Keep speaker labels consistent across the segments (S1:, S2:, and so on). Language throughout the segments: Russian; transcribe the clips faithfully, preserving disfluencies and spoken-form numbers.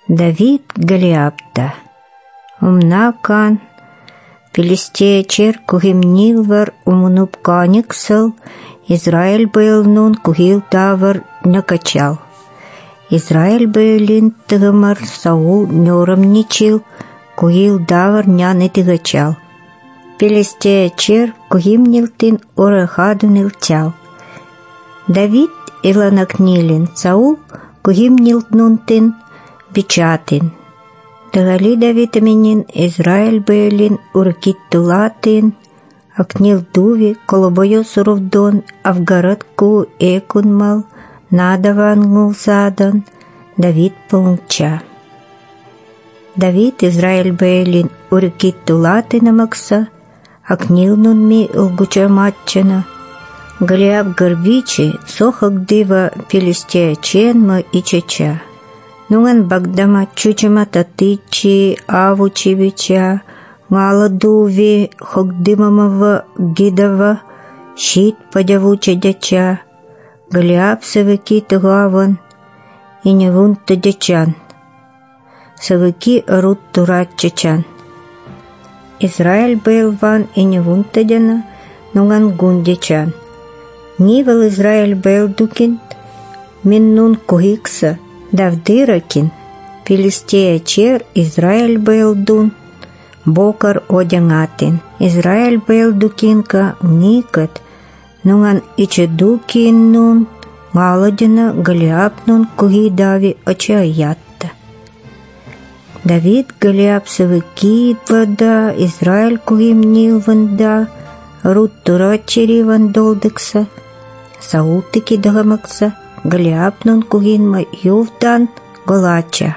S1: Давид Голиапта. Умнакан, Филистея чер кухимнилвар умунуп каниксал, Израиль был нун кухил тавар накачал. Израиль былин тыгымар Саул нёром ничил, кухил давар няны тыгачал. Филистея чер кухимнилтин орехадунил тял. Давид иланакнилин Саул кухимнилтнунтин бичатин. Дагали Давид аминин Израиль былин уркиттулатин, акнил дуви колобою суровдон, а в городку экунмал, надавангул садан, Давид пунча. Давид Израиль былин уркиттулатин амакса, акнил нунми улгуча матчана, Голиап горбичи сохак дива Филистея ченма и чача. Нуган багдама чучама татичи авучи бича, галадуви хогдимамава гидава, щит падявуча дяча, Голиап савыки тыгаван, и невун тадячан, савыки рут турат чачан. Израиль был ван и невун тадяна, нуган гун дячан. Нивал Израиль был дукин, миннун кухикса, давдыракин, Филистея чер Израиль был дун, бокар одянгатин. Израиль был дукинка никат, нуган иче дукин нун, галадина Голиап нун кухи дави очаятта. Давид Голиап савыки вода, Израиль кухим нил ванда, рут турачери вандолдекса, Саул таки дагамакса, Голиап нун кухинма ювдан голача.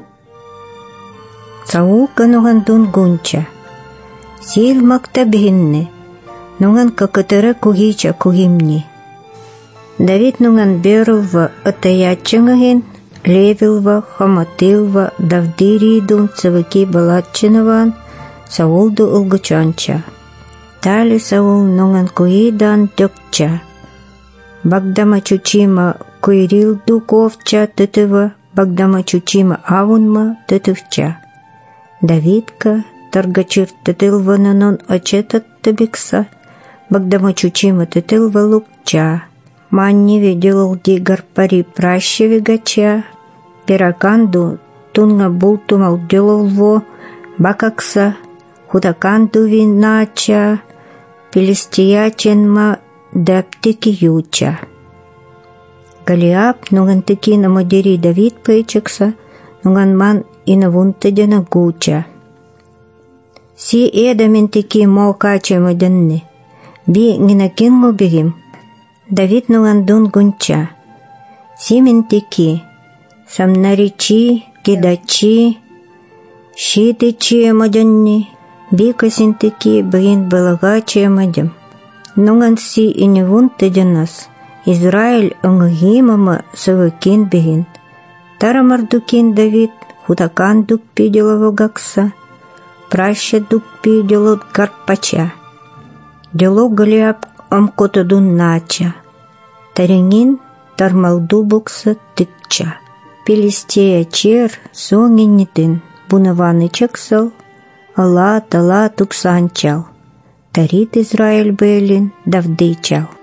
S1: Саул кануган дун гунча. Сил макта бигинне, нуган какатара кухича кухимни. Давид нуган берулва атаячангагин, левилва, хаматилва, давдиридун савыки балатчинаван, Саул ду улгачанча. Тали Саул нуган куидан дёкча. Багдама чучима куирил дуковча тытыва, багдама чучима авунма тытывча. Давидка таргачир тытылва нанон очетат табикса, багдама чучима тытылва лукча. Манни видел ди гарпари праще вигача, пираканду тунга бултумал деловво, бакакса, худаканду винача, Филистеяченма даптики юча. Голиап нуган таки на модери Давид пейчекса, нуган ман и на вунтадена гуча. Си эдамин таки мо кача моденне, би гинакин му бигим, Давид нуган дун гунча. Симин таки, самнаричи, кидачи, шитичи моденне, би касин таки бигин балагача модем. Нуган си и не вунтаденас, Израиль ангагимама савакин бигин. Тарамардукин Давид, худакан дук пиделова гакса, праща дук пиделот гарпача. Дело Голиап амкотадун нача, таринин тармалду букса тыкча. Филистея чер сонгинитин, бунаваны чаксал, ала тала туксанчал. Тарит Израиль былин давдычал.